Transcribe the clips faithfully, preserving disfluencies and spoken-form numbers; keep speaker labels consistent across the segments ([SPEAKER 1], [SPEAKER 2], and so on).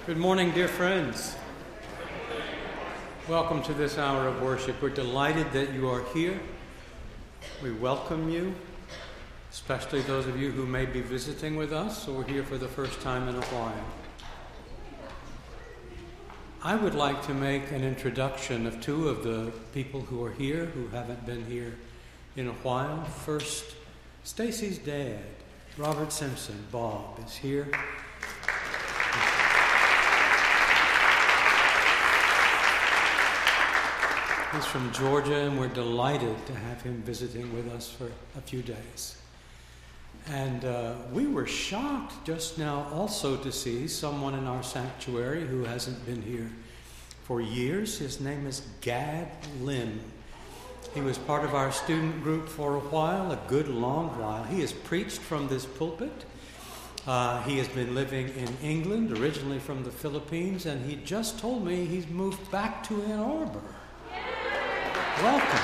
[SPEAKER 1] Good morning, dear friends. Welcome to this hour of worship. We're delighted that you are here. We welcome you, especially those of you who may be visiting with us or here for the first time in a while. I would like to make an introduction of two of the people who are here who haven't been here in a while. First, Stacy's dad, Robert Simpson, Bob, is here. He's from Georgia, and we're delighted to have him visiting with us for a few days. And uh, we were shocked just now also to see someone in our sanctuary who hasn't been here for years. His name is Gad Lim. He was part of our student group for a while, a good long while. He has preached from this pulpit. Uh, he has been living in England, originally from the Philippines, and he just told me he's moved back to Ann Arbor. Welcome.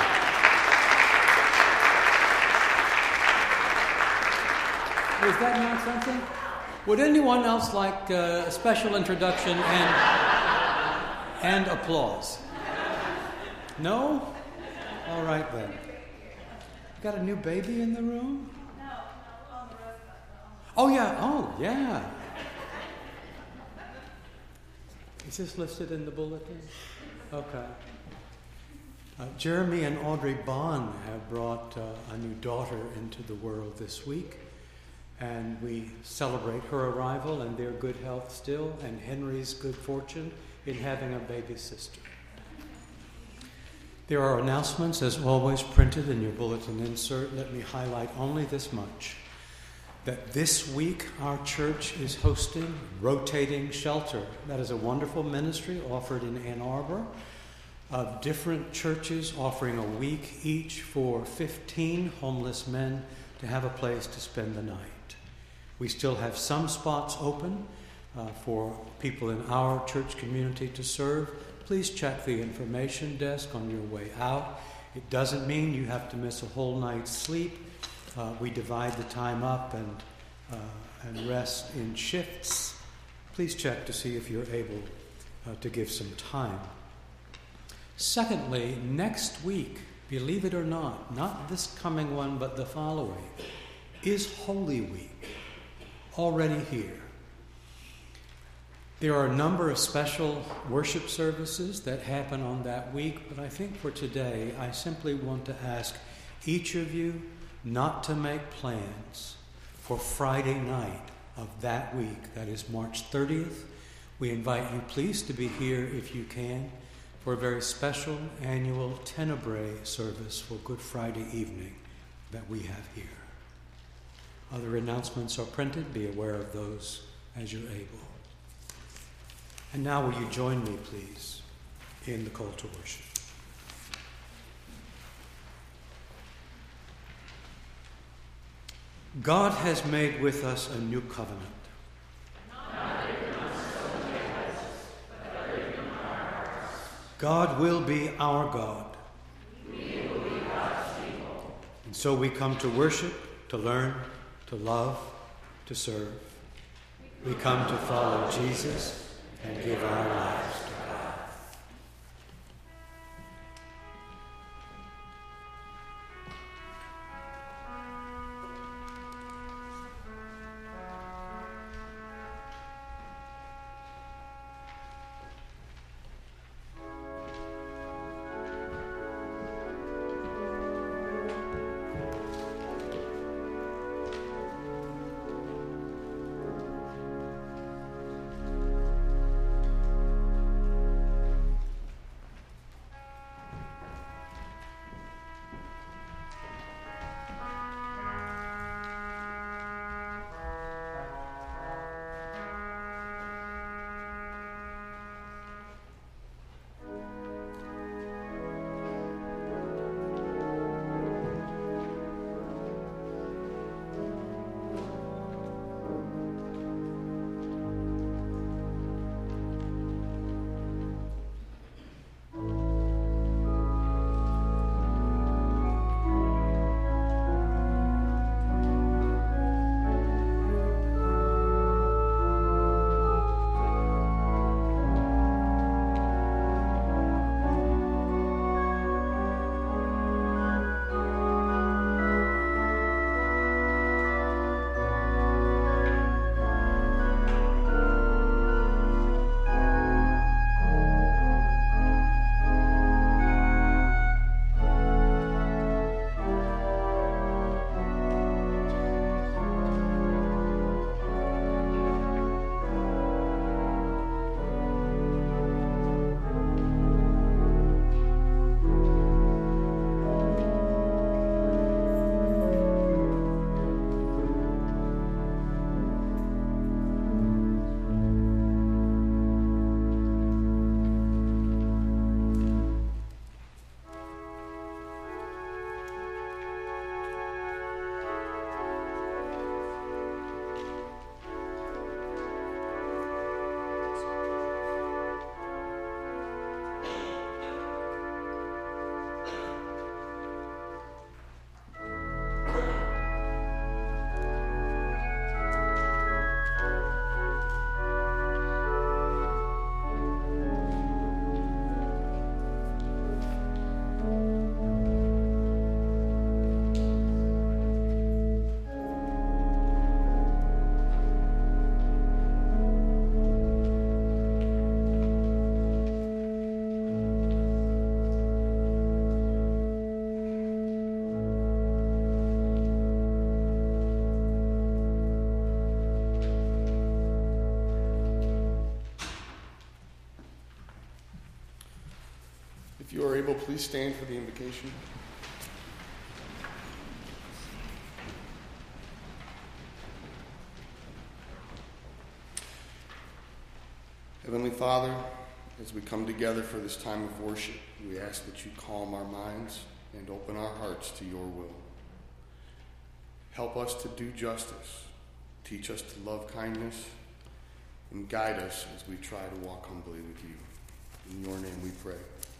[SPEAKER 1] Was that not something? Would anyone else like uh, a special introduction and and applause? No? All right then. Got a new baby in the room? Oh yeah, oh yeah. Is this listed in the bulletin? Okay. Uh, Jeremy and Audrey Bond have brought uh, a new daughter into the world this week, and we celebrate her arrival and their good health still, and Henry's good fortune in having a baby sister. There are announcements, as always, printed in your bulletin insert. Let me highlight only this much, that this week our church is hosting Rotating Shelter. That is a wonderful ministry offered in Ann Arbor, of different churches offering a week each for fifteen homeless men to have a place to spend the night. We still have some spots open uh, for people in our church community to serve. Please check the information desk on your way out. It doesn't mean you have to miss a whole night's sleep. Uh, we divide the time up and, uh, and rest in shifts. Please check to see if you're able uh, to give some time. Secondly, next week, believe it or not, not this coming one, but the following, is Holy Week, already here. There are a number of special worship services that happen on that week, but I think for today, I simply want to ask each of you not to make plans for Friday night of that week, that is March thirtieth. We invite you, please, to be here if you can, for a very special annual Tenebrae service for Good Friday evening that we have here. Other announcements are printed. Be aware of those as you're able. And now will you join me, please, in the call to worship. God has made with us a new covenant. God will be our God. We will be God's people. And so we come to worship, to learn, to love, to serve. We come to follow Jesus and give our lives to God.
[SPEAKER 2] If you are able, please stand for the invocation. Heavenly Father, as we come together for this time of worship, we ask that you calm our minds and open our hearts to your will. Help us to do justice, teach us to love kindness, and guide us as we try to walk humbly with you. In your name we pray.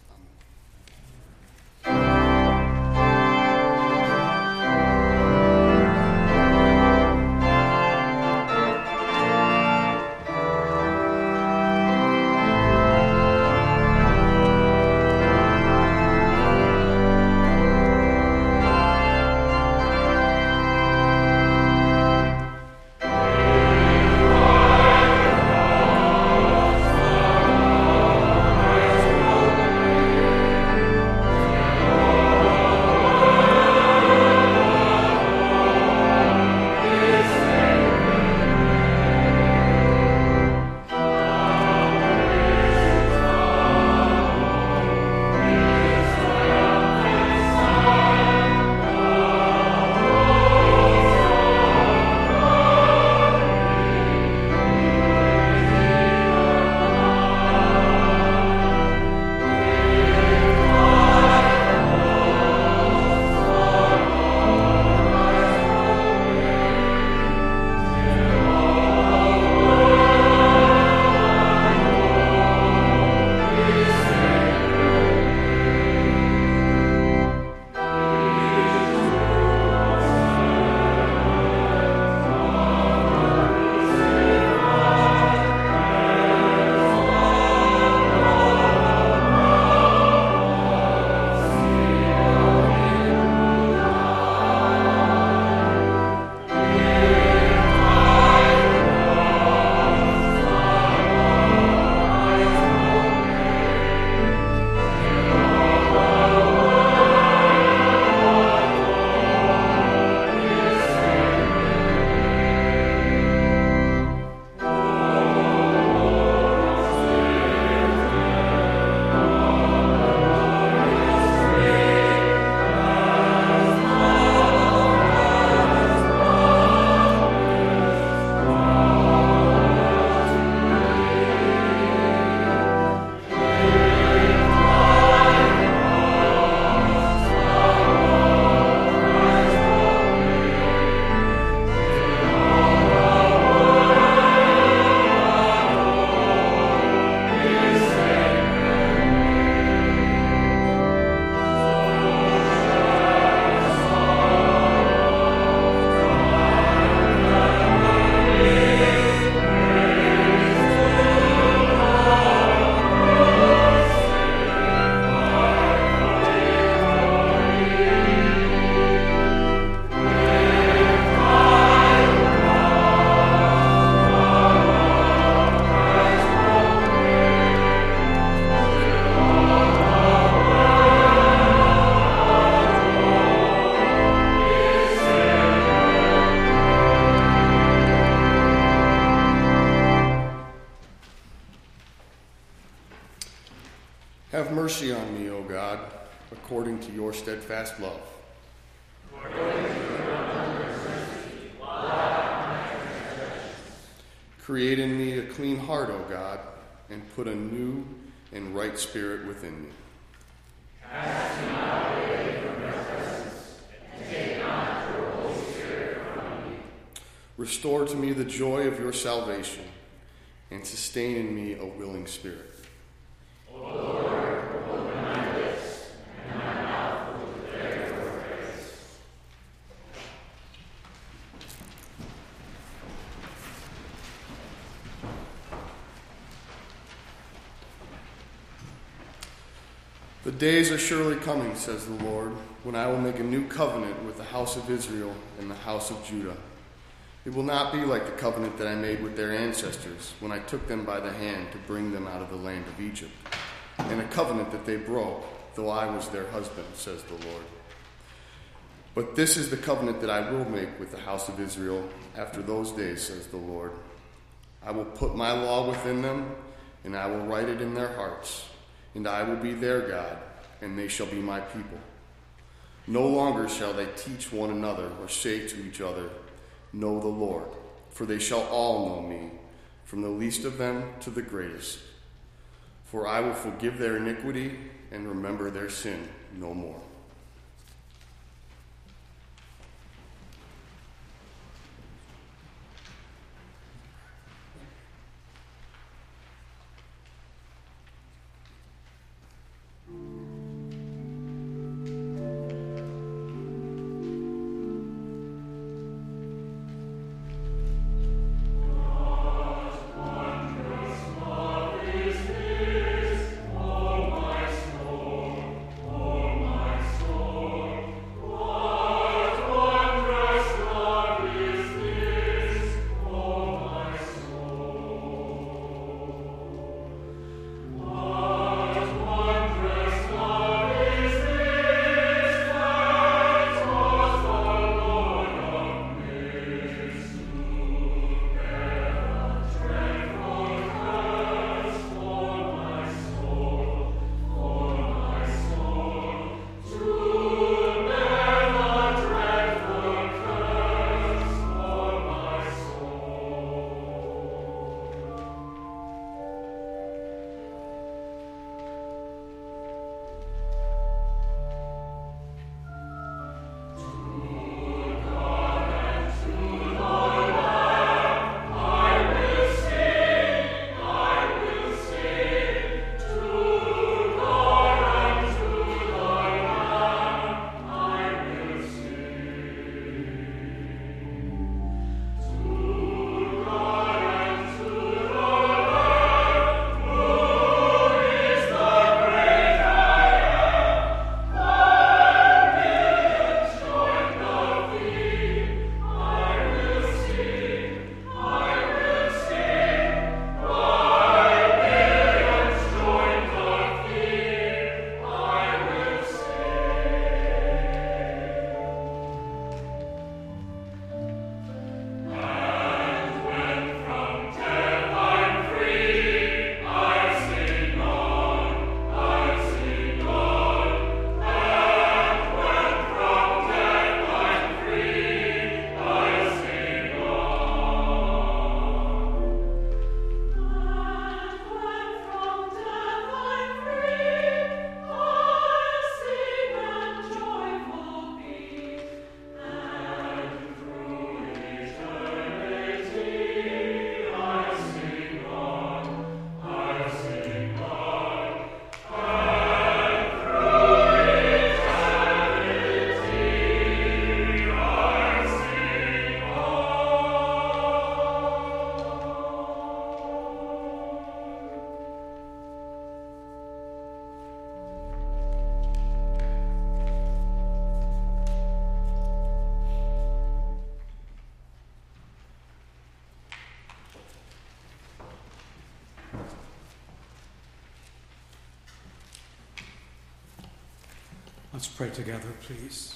[SPEAKER 2] Have mercy on me, O God, according to your steadfast love. Create in me a clean heart, O God, and put a new and right spirit within me.
[SPEAKER 3] Cast me not away from your presence, and take not your Holy Spirit from me.
[SPEAKER 2] Restore to me the joy of your salvation, and sustain in me a willing spirit.
[SPEAKER 3] O Lord, open my lips, and my mouth will declare your praise.
[SPEAKER 2] The days are surely coming, says the Lord, when I will make a new covenant with the house of Israel and the house of Judah. It will not be like the covenant that I made with their ancestors when I took them by the hand to bring them out of the land of Egypt, and a covenant that they broke, though I was their husband, says the Lord. But this is the covenant that I will make with the house of Israel after those days, says the Lord. I will put my law within them, and I will write it in their hearts, and I will be their God, and they shall be my people. No longer shall they teach one another or say to each other, know the Lord, for they shall all know me, from the least of them to the greatest. For I will forgive their iniquity and remember their sin no more.
[SPEAKER 1] Let's pray together, please.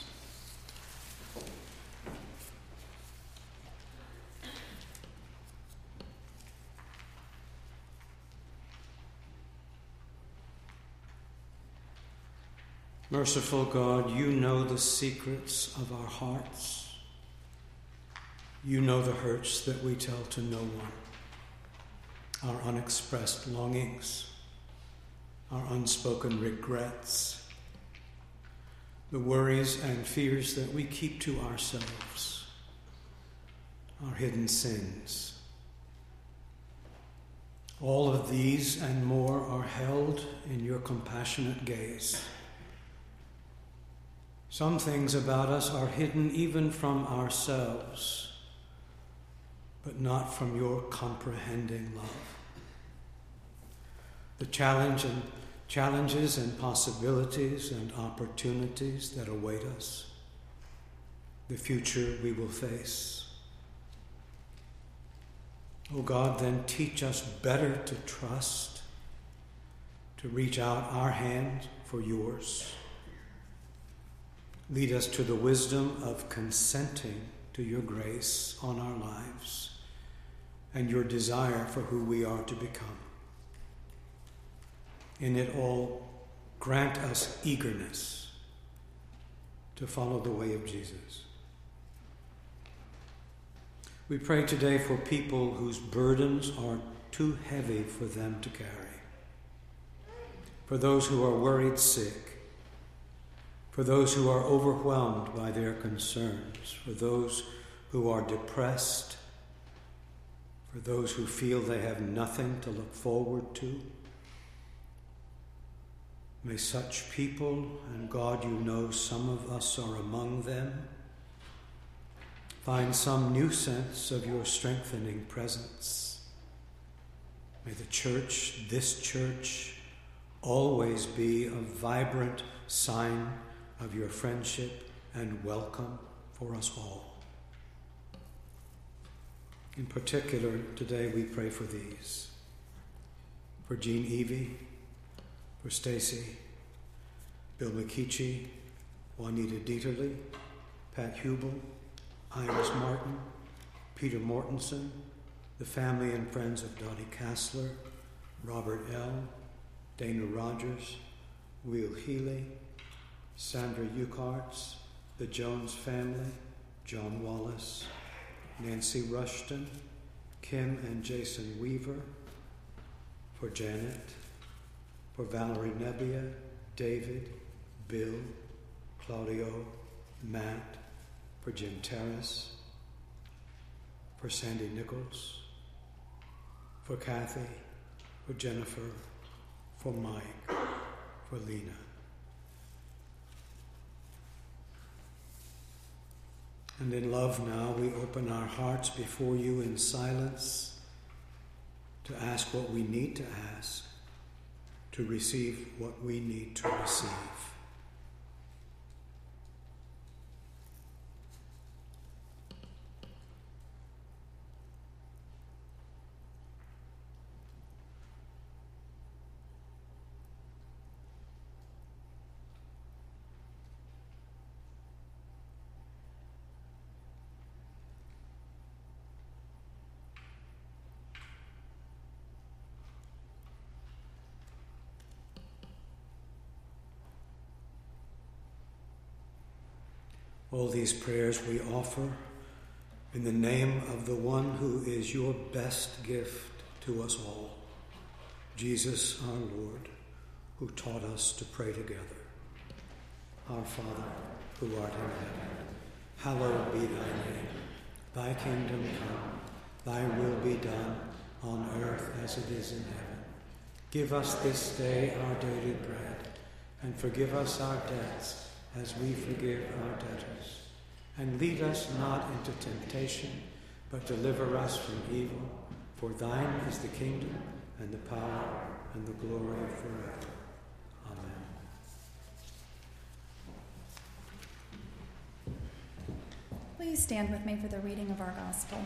[SPEAKER 1] Merciful God, you know the secrets of our hearts. You know the hurts that we tell to no one, our unexpressed longings, our unspoken regrets, the worries and fears that we keep to ourselves, our hidden sins. All of these and more are held in your compassionate gaze. Some things about us are hidden even from ourselves, but not from your comprehending love. The challenge and challenges and possibilities and opportunities that await us, the future we will face. Oh God, then teach us better to trust, to reach out our hand for yours. Lead us to the wisdom of consenting to your grace on our lives and your desire for who we are to become. In it all, grant us eagerness to follow the way of Jesus. We pray today for people whose burdens are too heavy for them to carry, for those who are worried sick, for those who are overwhelmed by their concerns, for those who are depressed, for those who feel they have nothing to look forward to. May such people, and God, you know some of us are among them, find some new sense of your strengthening presence. May the church, this church, always be a vibrant sign of your friendship and welcome for us all. In particular, today we pray for these. For Jean Evie, for Stacy, Bill McKeechee, Juanita Dieterle, Pat Hubel, Iris Martin, Peter Mortensen, the family and friends of Dottie Kassler, Robert L., Dana Rogers, Will Healy, Sandra Eucharts, the Jones family, John Wallace, Nancy Rushton, Kim and Jason Weaver, for Janet, for Valerie Nebbia, David, Bill, Claudio, Matt, for Jim Terrace, for Sandy Nichols, for Kathy, for Jennifer, for Mike, for Lena. And in love now, we open our hearts before you in silence to ask what we need to ask, to receive what we need to receive. All these prayers we offer in the name of the one who is your best gift to us all, Jesus our Lord, who taught us to pray together. Our Father, who art in heaven, hallowed be thy name. Thy kingdom come, thy will be done on earth as it is in heaven. Give us this day our daily bread, and forgive us our debts as we forgive our debtors. And lead us not into temptation, but deliver us from evil. For thine is the kingdom, and the power, and the glory forever. Amen.
[SPEAKER 4] Please stand with me for the reading of our gospel.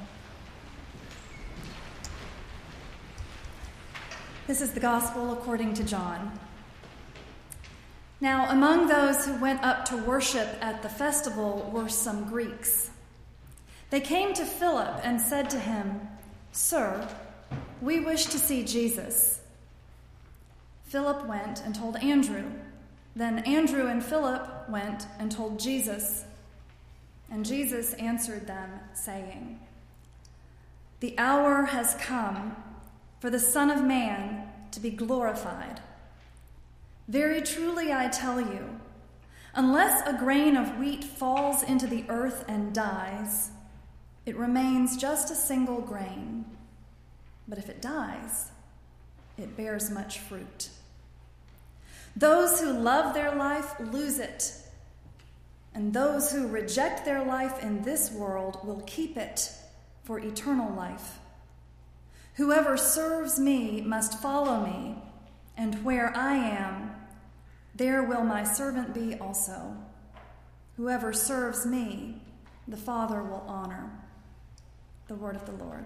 [SPEAKER 4] This is the gospel according to John. Now, among those who went up to worship at the festival were some Greeks. They came to Philip and said to him, "Sir, we wish to see Jesus." Philip went and told Andrew. Then Andrew and Philip went and told Jesus. And Jesus answered them, saying, "The hour has come for the Son of Man to be glorified. Very truly I tell you, unless a grain of wheat falls into the earth and dies, it remains just a single grain. But if it dies, it bears much fruit. Those who love their life lose it, and those who reject their life in this world will keep it for eternal life. Whoever serves me must follow me, and where I am, there will my servant be also. Whoever serves me, the Father will honor." The word of the Lord.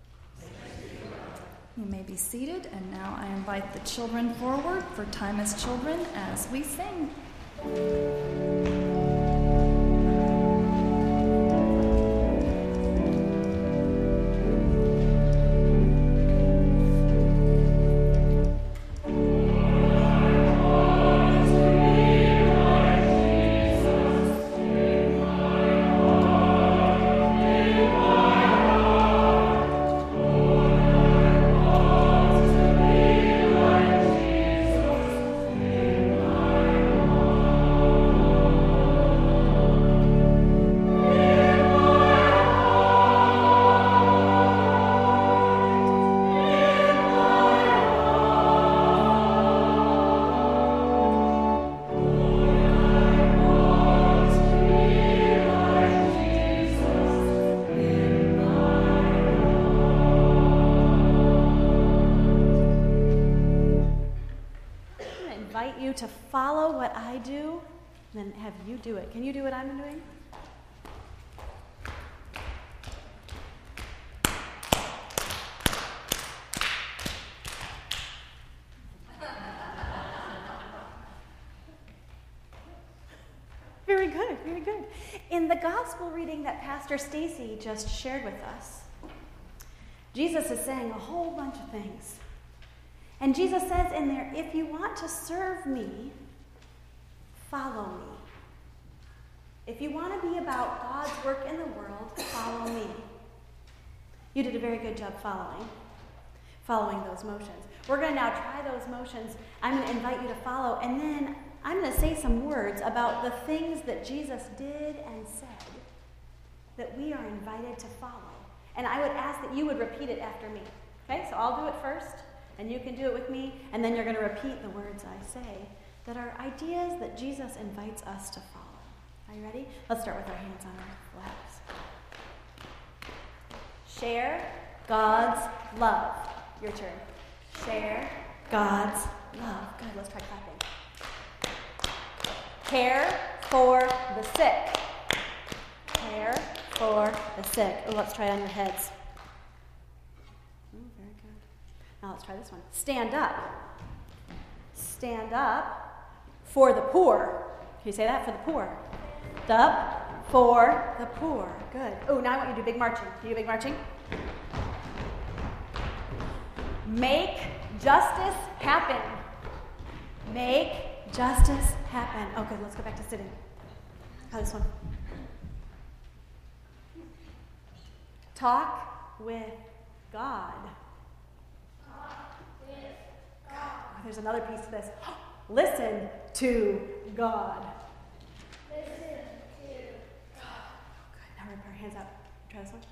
[SPEAKER 4] You may be seated, and now I invite the children forward for Time as Children as we sing.
[SPEAKER 3] Oh
[SPEAKER 5] you to follow what I do, and then have you do it. Can you do what I'm doing? Very good, very good. In the gospel reading that Pastor Stacy just shared with us, Jesus is saying a whole bunch of things. And Jesus says in there, if you want to serve me, follow me. If you want to be about God's work in the world, follow me. You did a very good job following, following those motions. We're going to now try those motions. I'm going to invite you to follow, and then I'm going to say some words about the things that Jesus did and said that we are invited to follow. And I would ask that you would repeat it after me. Okay, so I'll do it first, and you can do it with me, and then you're going to repeat the words I say that are ideas that Jesus invites us to follow. Are you ready? Let's start with our hands on our laps. Share God's love. Your turn. Share God's love. Good, let's try clapping. Care for the sick. Care for the sick. Oh, let's try it on your heads. Oh, very good. Now let's try this one. Stand up. Stand up for the poor. Can you say that? For the poor. Stand up for the poor. Good. Oh, now I want you to do big marching. Can you do big marching? Make justice happen. Make justice happen. Oh, good. Let's go back to sitting. Try this one. Talk with God.
[SPEAKER 3] Talk with God.
[SPEAKER 5] Oh, there's another piece to this. Listen to God.
[SPEAKER 3] Listen to God.
[SPEAKER 5] Good. Now rip our hands up. Try this one.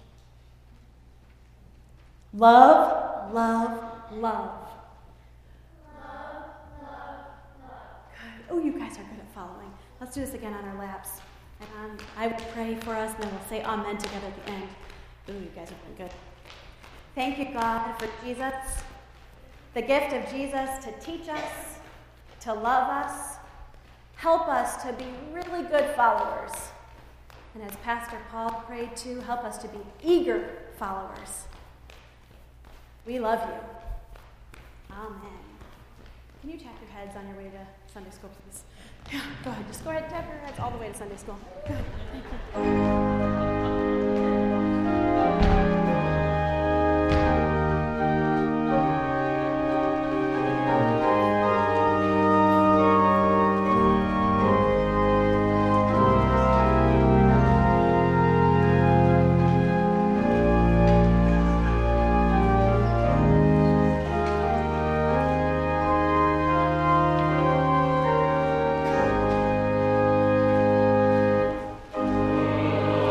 [SPEAKER 5] Love, love, love.
[SPEAKER 3] Love, love, love.
[SPEAKER 5] Good. Oh, you guys are good at following. Let's do this again on our laps. And um, I will pray for us, and then we'll say amen together at the end. Ooh, you guys have been good. Thank you, God, for Jesus, the gift of Jesus to teach us, to love us, help us to be really good followers. And as Pastor Paul prayed too, help us to be eager followers. We love you. Amen. Can you tap your heads on your way to Sunday school, please? Yeah, go ahead. Just go ahead and tap your heads all the way to Sunday school. Good. Thank you.
[SPEAKER 3] Love,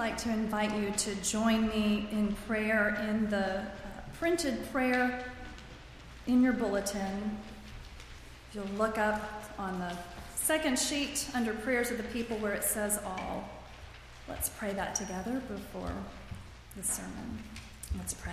[SPEAKER 4] like to invite you to join me in prayer in the uh, printed prayer in your bulletin. If you'll look up on the second sheet under prayers of the people where it says all. Let's pray that together before the sermon. Let's pray.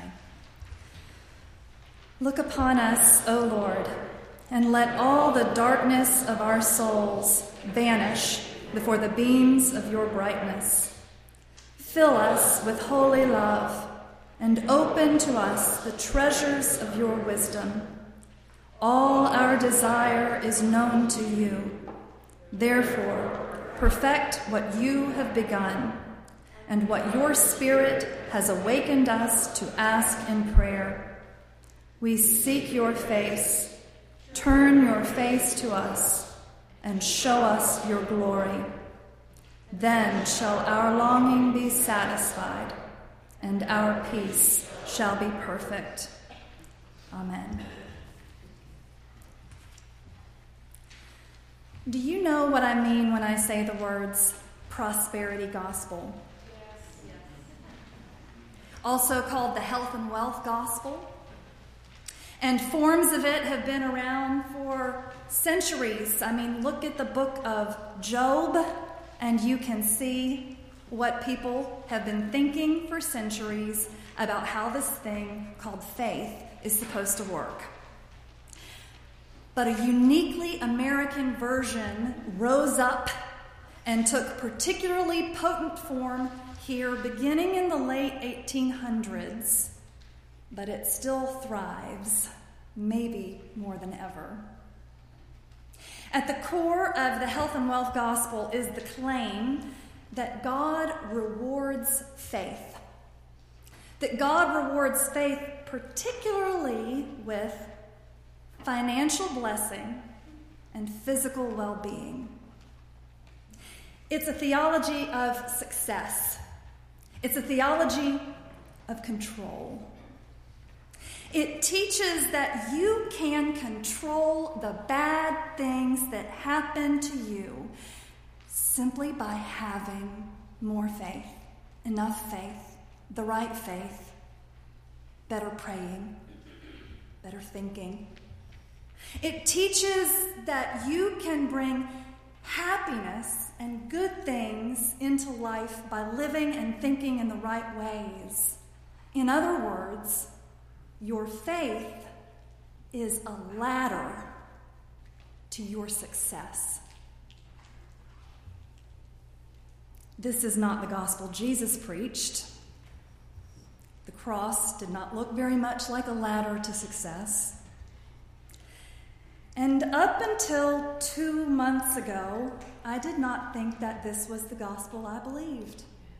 [SPEAKER 4] Look upon us, O Lord, and let all the darkness of our souls vanish before the beams of your brightness. Fill us with holy love and open to us the treasures of your wisdom. All our desire is known to you. Therefore, perfect what you have begun and what your Spirit has awakened us to ask in prayer. We seek your face. Turn your face to us and show us your glory. Then shall our longing be satisfied and our peace shall be perfect. Amen. Do you know what I mean when I say the words prosperity gospel? Yes. Yes. Also called the health and wealth gospel. And forms of it have been around for centuries. I mean, look at the book of Job, and you can see what people have been thinking for centuries about how this thing called faith is supposed to work. But a uniquely American version rose up and took particularly potent form here beginning in the late eighteen hundreds, but it still thrives, maybe more than ever. At the core of the health and wealth gospel is the claim that God rewards faith. That God rewards faith particularly with financial blessing and physical well-being. It's a theology of success. It's a theology of control. It teaches that you can control the bad things that happen to you simply by having more faith, enough faith, the right faith, better praying, better thinking. It teaches that you can bring happiness and good things into life by living and thinking in the right ways. In other words, your faith is a ladder to your success. This is not the gospel Jesus preached. The cross did not look very much like a ladder to success. And up until two months ago, I did not think that this was the gospel I believed.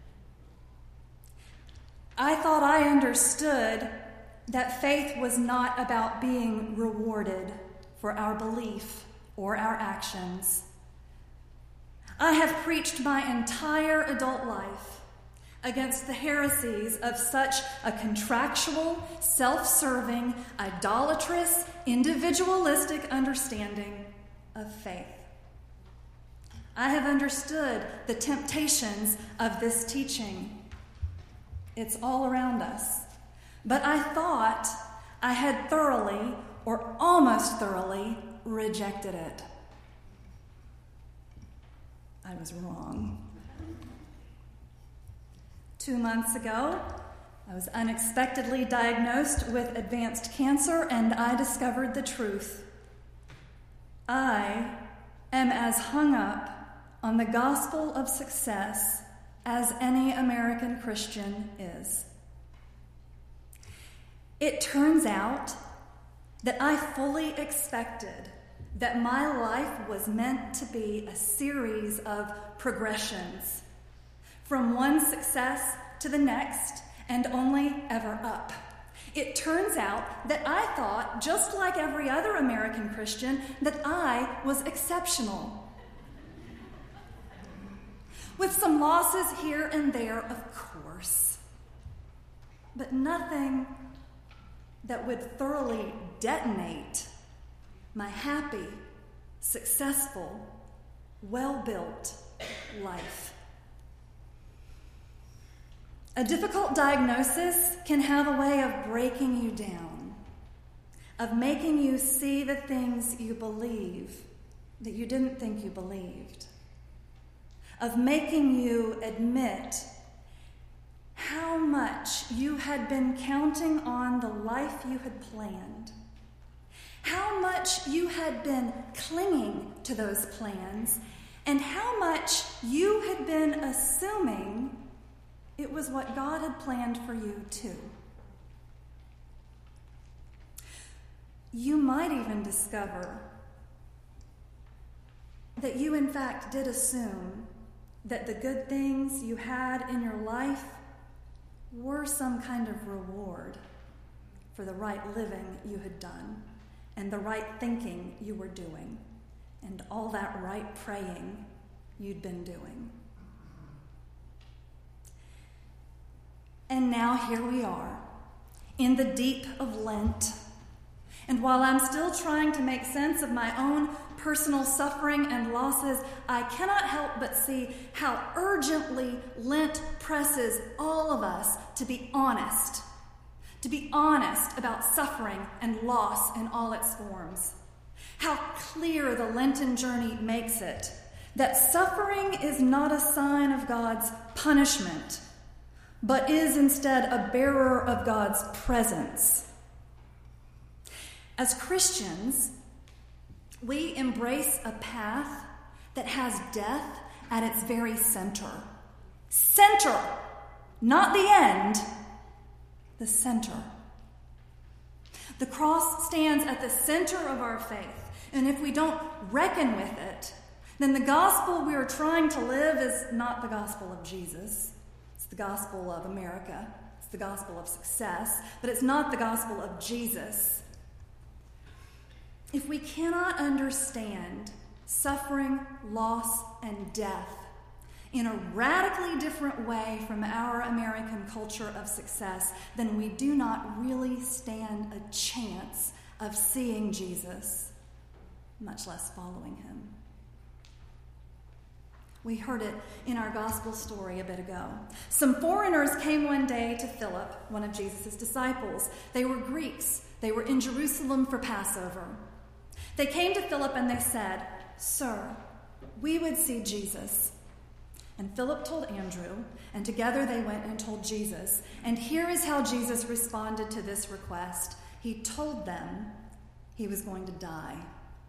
[SPEAKER 4] I thought I understood that faith was not about being rewarded for our belief or our actions. I have preached my entire adult life against the heresies of such a contractual, self-serving, idolatrous, individualistic understanding of faith. I have understood the temptations of this teaching. It's all around us. But I thought I had thoroughly, or almost thoroughly, rejected it. I was wrong. Two months ago, I was unexpectedly diagnosed with advanced cancer, and I discovered the truth. I am as hung up on the gospel of success as any American Christian is. It turns out that I fully expected that my life was meant to be a series of progressions, from one success to the next, and only ever up. It turns out that I thought, just like every other American Christian, that I was exceptional. With some losses here and there, of course, but nothing that would thoroughly detonate my happy, successful, well-built life. A difficult diagnosis can have a way of breaking you down, of making you see the things you believe that you didn't think you believed, of making you admit how much you had been counting on the life you had planned, how much you had been clinging to those plans, and how much you had been assuming it was what God had planned for you too. You might even discover that you in fact did assume that the good things you had in your life were some kind of reward for the right living you had done and the right thinking you were doing and all that right praying you'd been doing. And now here we are, in the deep of Lent. And while I'm still trying to make sense of my own personal suffering and losses, I cannot help but see how urgently Lent presses all of us to be honest, to be honest about suffering and loss in all its forms. How clear the Lenten journey makes it that suffering is not a sign of God's punishment, but is instead a bearer of God's presence. As Christians, we embrace a path that has death at its very center. Center, not the end, the center. The cross stands at the center of our faith, and if we don't reckon with it, then the gospel we are trying to live is not the gospel of Jesus. It's the gospel of America. It's the gospel of success, but it's not the gospel of Jesus. If we cannot understand suffering, loss, and death in a radically different way from our American culture of success, then we do not really stand a chance of seeing Jesus, much less following him. We heard it in our gospel story a bit ago. Some foreigners came one day to Philip, one of Jesus' disciples. They were Greeks. They were in Jerusalem for Passover. They came to Philip and they said, "Sir, we would see Jesus." And Philip told Andrew, and together they went and told Jesus. And here is how Jesus responded to this request. He told them he was going to die.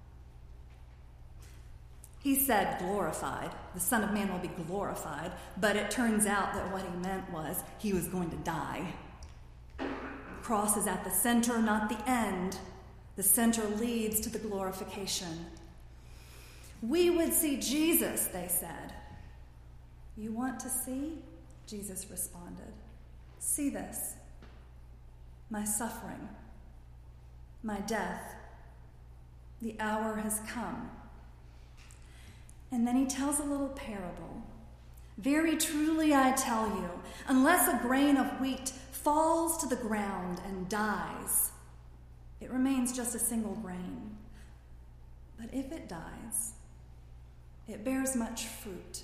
[SPEAKER 4] He said glorified. The Son of Man will be glorified. But it turns out that what he meant was he was going to die. The cross is at the center, not the end. The center leads to the glorification. We would see Jesus, they said. You want to see? Jesus responded. See this. My suffering, my death. The hour has come. And then he tells a little parable. Very truly I tell you, unless a grain of wheat falls to the ground and dies, it remains just a single grain. But if it dies, it bears much fruit.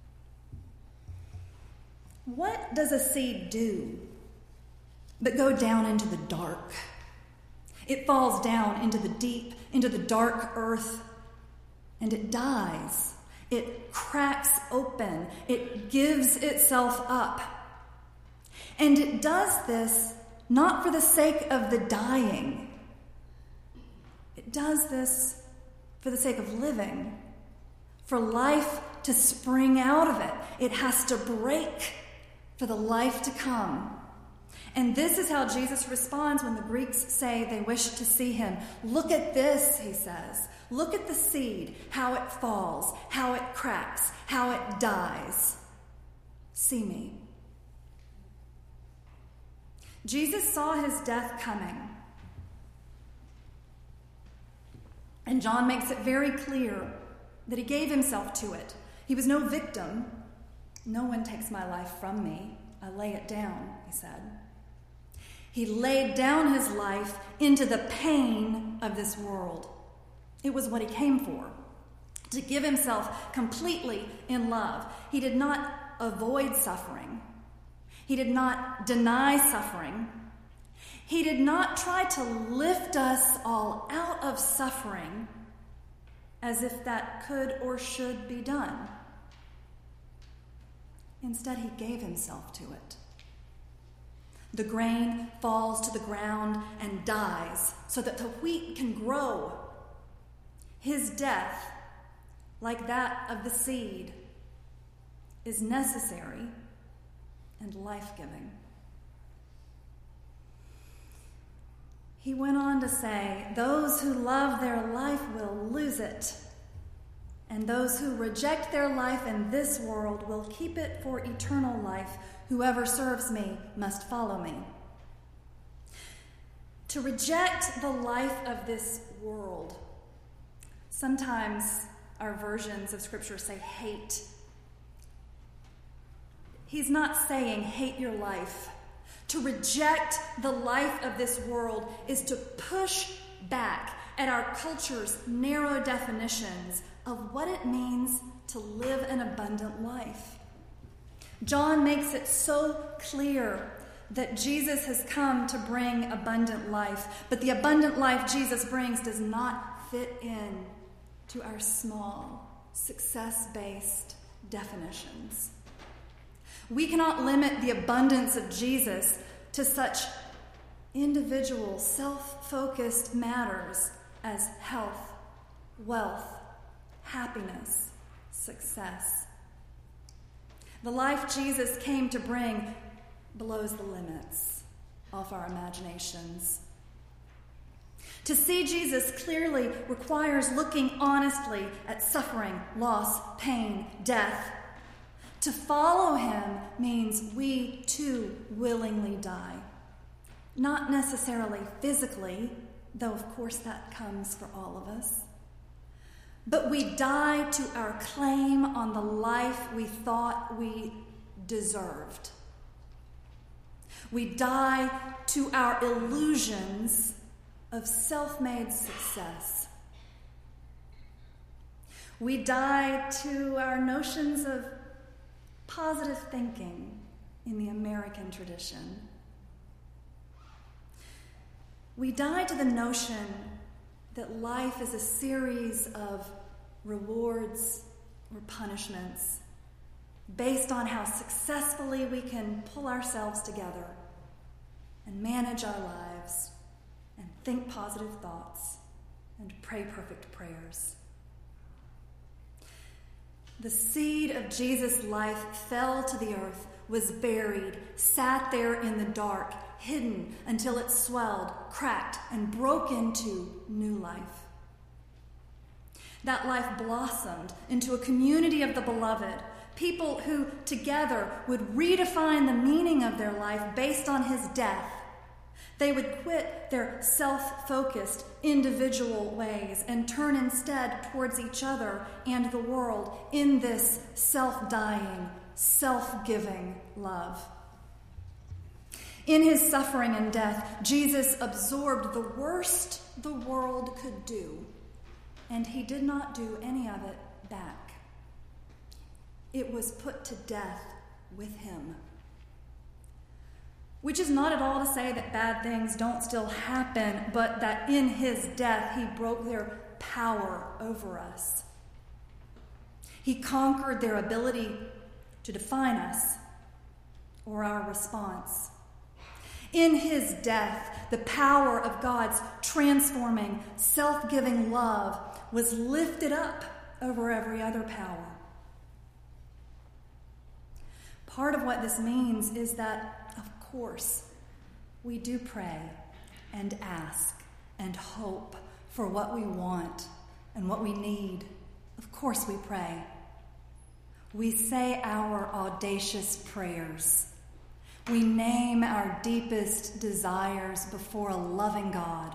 [SPEAKER 4] What does a seed do but go down into the dark? It falls down into the deep, into the dark earth, and it dies. It cracks open. It gives itself up. And it does this not for the sake of the dying. It does this for the sake of living, for life to spring out of it. It has to break for the life to come. And this is how Jesus responds when the Greeks say they wish to see him. Look at this, he says. Look at the seed, how it falls, how it cracks, how it dies. See me. Jesus saw his death coming. And John makes it very clear that he gave himself to it. He was no victim. No one takes my life from me. I lay it down, he said. He laid down his life into the pain of this world. It was what he came for, to give himself completely in love. He did not avoid suffering. He did not deny suffering. He did not try to lift us all out of suffering as if that could or should be done. Instead, he gave himself to it. The grain falls to the ground and dies so that the wheat can grow. His death, like that of the seed, is necessary and life-giving. He went on to say, "Those who love their life will lose it, and those who reject their life in this world will keep it for eternal life. Whoever serves me must follow me." To reject the life of this world. Sometimes our versions of Scripture say hate. He's not saying hate your life. To reject the life of this world is to push back at our culture's narrow definitions of what it means to live an abundant life. John makes it so clear that Jesus has come to bring abundant life, but the abundant life Jesus brings does not fit in to our small, success-based definitions. We cannot limit the abundance of Jesus to such individual, self-focused matters as health, wealth, happiness, success. The life Jesus came to bring blows the limits of our imaginations. To see Jesus clearly requires looking honestly at suffering, loss, pain, death. To follow him means we too willingly die. Not necessarily physically, though of course that comes for all of us. But we die to our claim on the life we thought we deserved. We die to our illusions of self-made success. We die to our notions of positive thinking in the American tradition. We die to the notion that life is a series of rewards or punishments based on how successfully we can pull ourselves together and manage our lives and think positive thoughts and pray perfect prayers. The seed of Jesus' life fell to the earth, was buried, sat there in the dark, hidden until it swelled, cracked, and broke into new life. That life blossomed into a community of the beloved, people who together would redefine the meaning of their life based on his death. They would quit their self-focused, individual ways and turn instead towards each other and the world in this self-dying, self-giving love. In his suffering and death, Jesus absorbed the worst the world could do, and he did not do any of it back. It was put to death with him. Which is not at all to say that bad things don't still happen, but that in his death he broke their power over us. He conquered their ability to define us or our response. In his death, the power of God's transforming, self-giving love was lifted up over every other power. Part of what this means is that, of course, we do pray and ask and hope for what we want and what we need. Of course we pray. We say our audacious prayers. We name our deepest desires before a loving God.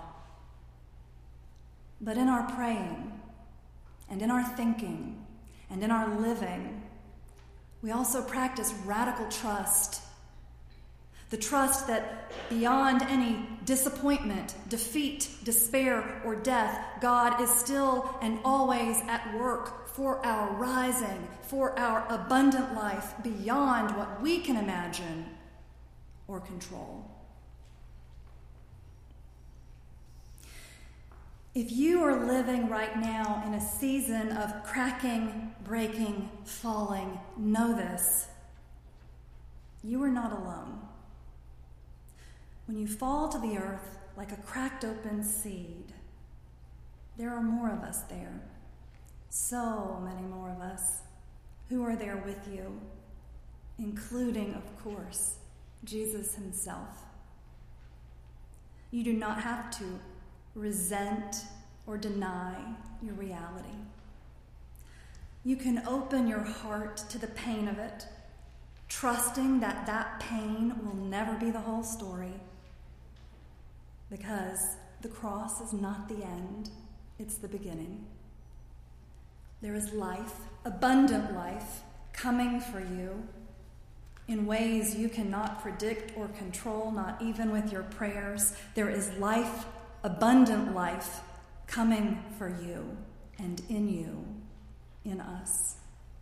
[SPEAKER 4] But in our praying and in our thinking and in our living, we also practice radical trust. The trust that beyond any disappointment, defeat, despair, or death, God is still and always at work for our rising, for our abundant life beyond what we can imagine or control. If you are living right now in a season of cracking, breaking, falling, know this: you are not alone. When you fall to the earth like a cracked open seed, there are more of us there. So many more of us who are there with you, including, of course, Jesus himself. You do not have to resent or deny your reality. You can open your heart to the pain of it, trusting that that pain will never be the whole story, because the cross is not the end, it's the beginning. There is life, abundant life, coming for you in ways you cannot predict or control, not even with your prayers. There is life, abundant life, coming for you and in you, in us.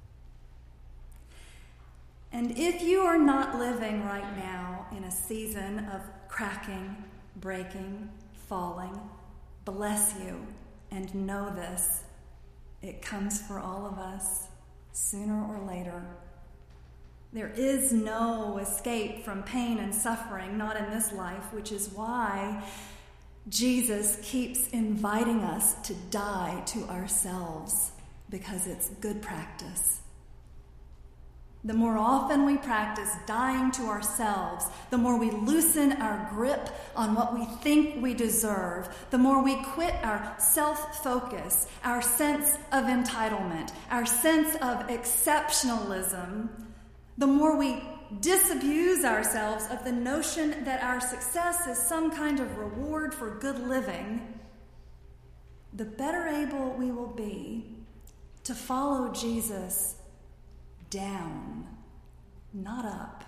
[SPEAKER 4] And if you are not living right now in a season of cracking, breaking, falling, bless you, and know this: it comes for all of us, sooner or later. There is no escape from pain and suffering, not in this life, which is why Jesus keeps inviting us to die to ourselves, because it's good practice. The more often we practice dying to ourselves, the more we loosen our grip on what we think we deserve, the more we quit our self-focus, our sense of entitlement, our sense of exceptionalism, the more we disabuse ourselves of the notion that our success is some kind of reward for good living, the better able we will be to follow Jesus down, not up,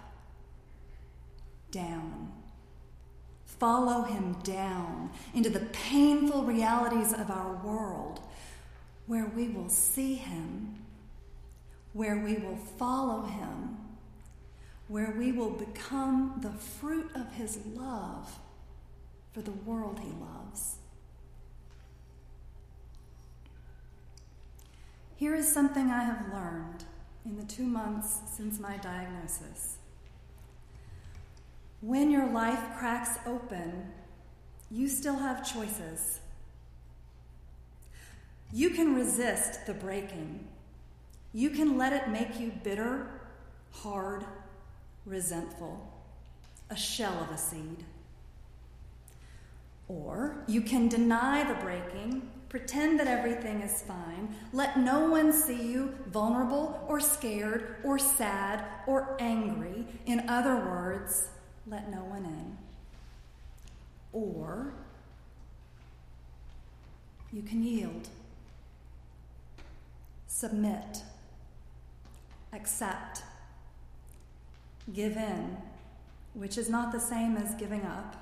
[SPEAKER 4] down. Follow him down into the painful realities of our world, where we will see him, where we will follow him, where we will become the fruit of his love for the world he loves. Here is something I have learned in the two months since my diagnosis. When your life cracks open, you still have choices. You can resist the breaking. You can let it make you bitter, hard, resentful, a shell of a seed. Or you can deny the breaking, pretend that everything is fine, let no one see you vulnerable or scared or sad or angry. In other words, let no one in. Or you can yield, submit, accept, give in, which is not the same as giving up.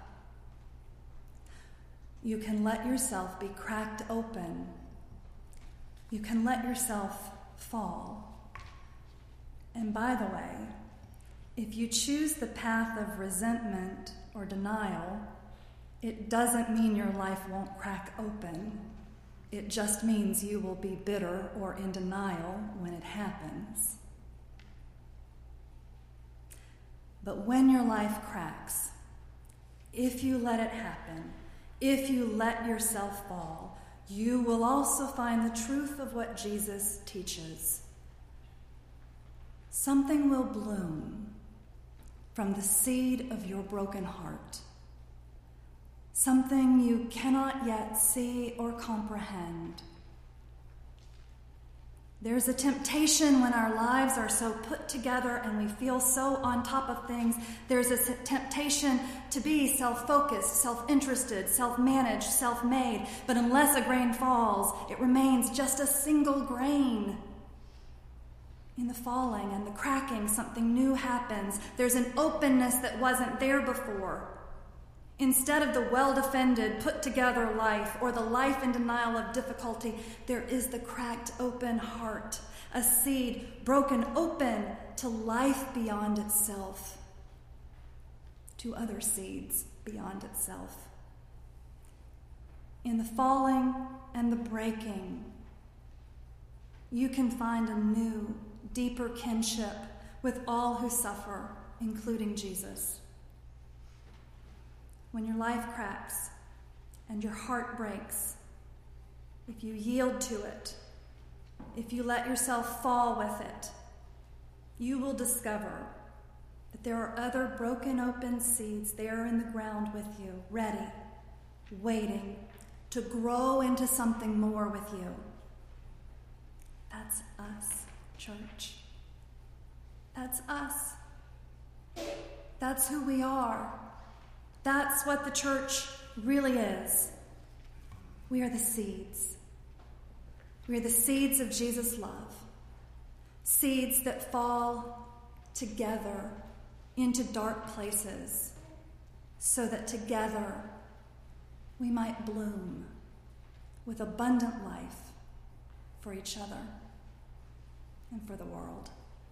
[SPEAKER 4] You can let yourself be cracked open. You can let yourself fall. And by the way, if you choose the path of resentment or denial, it doesn't mean your life won't crack open. It just means you will be bitter or in denial when it happens. But when your life cracks, if you let it happen, if you let yourself fall, you will also find the truth of what Jesus teaches. Something will bloom from the seed of your broken heart. Something you cannot yet see or comprehend. There's a temptation when our lives are so put together and we feel so on top of things. There's a temptation to be self-focused, self-interested, self-managed, self-made. But unless a grain falls, it remains just a single grain. In the falling and the cracking, something new happens. There's an openness that wasn't there before. Instead of the well-defended, put-together life or the life in denial of difficulty, there is the cracked open heart, a seed broken open to life beyond itself. to other seeds beyond itself. In the falling and the breaking, you can find a new, deeper kinship with all who suffer, including Jesus. When your life cracks and your heart breaks, if you yield to it, if you let yourself fall with it, you will discover that there are other broken open seeds there in the ground with you, ready, waiting to grow into something more with you. That's us, church. That's us. That's who we are. That's what the church really is. We are the seeds. We are the seeds of Jesus' love. Seeds that fall together into dark places so that together we might bloom with abundant life for each other and for the world.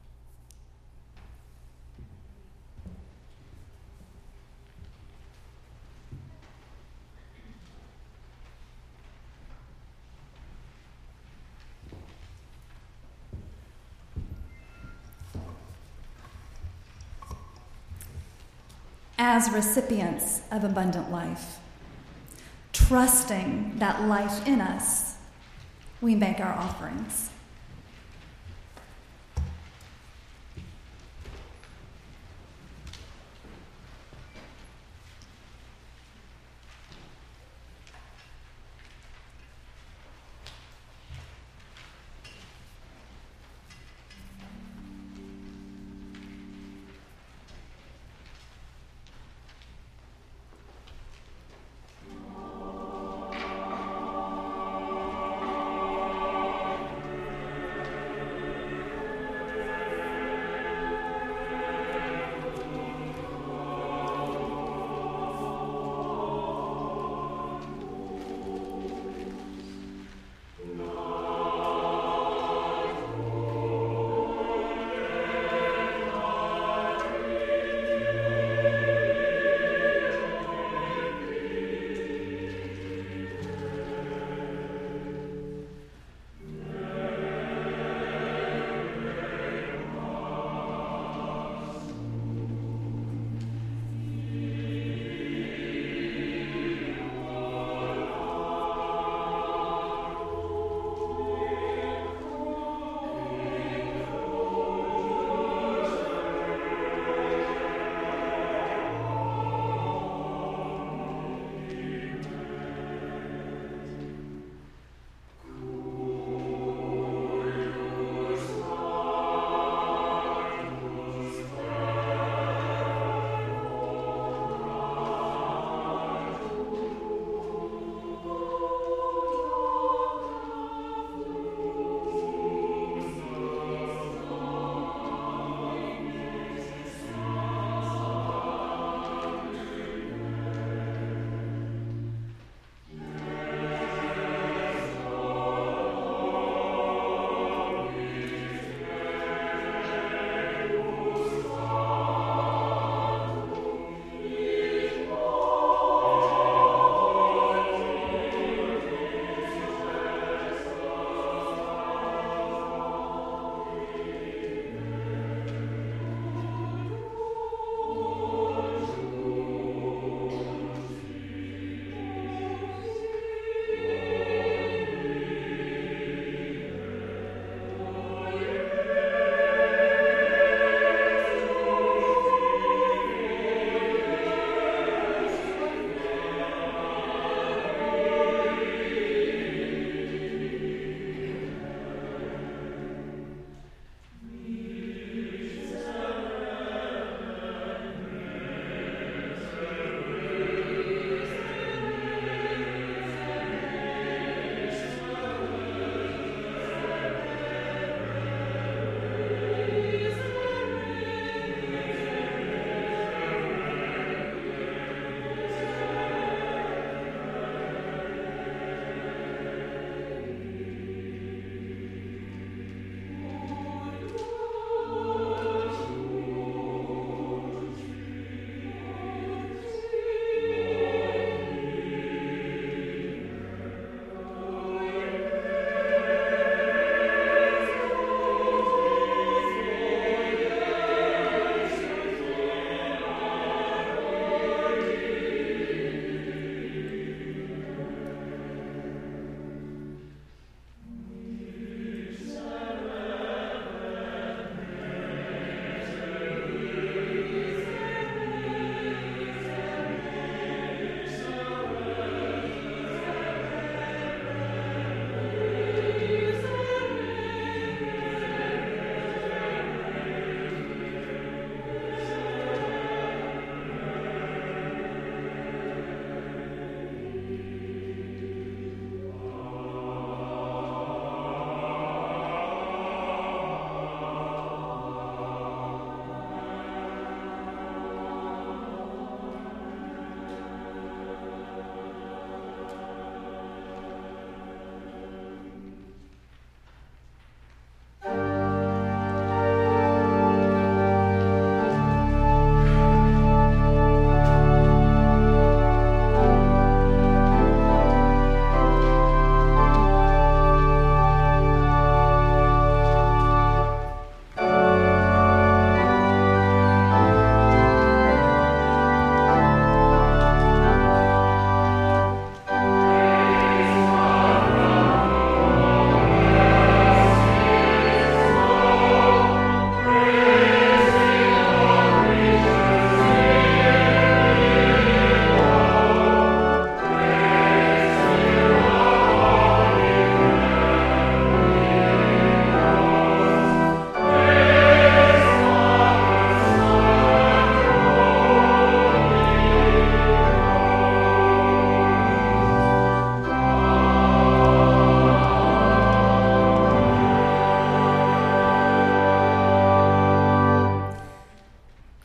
[SPEAKER 4] As recipients of abundant life, trusting that life in us, we make our offerings.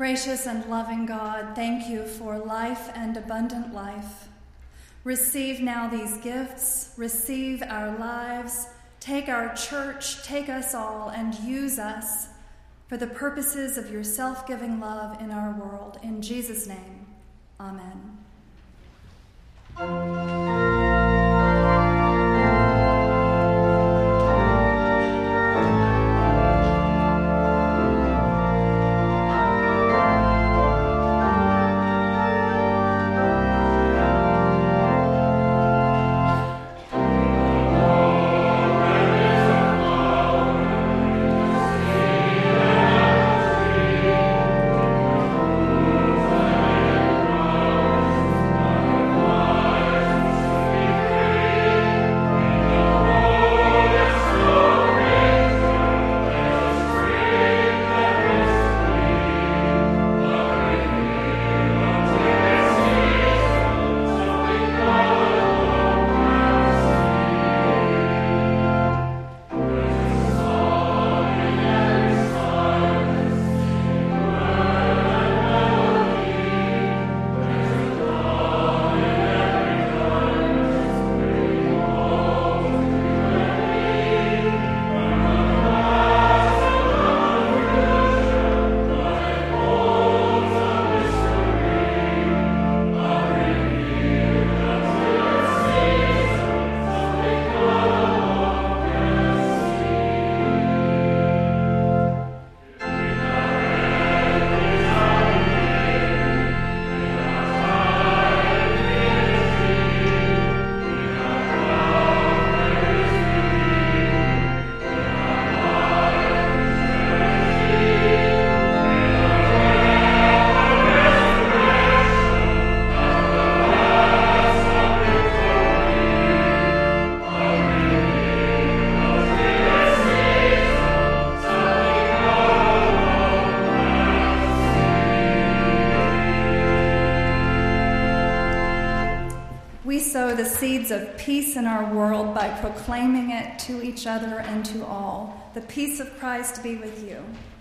[SPEAKER 4] Gracious and loving God, thank you for life and abundant life. Receive now these gifts, receive our lives, take our church, take us all, and use us for the purposes of your self-giving love in our world. In Jesus' name, amen. The seeds of peace in our world by proclaiming it to each other and to all. The peace of Christ be with you.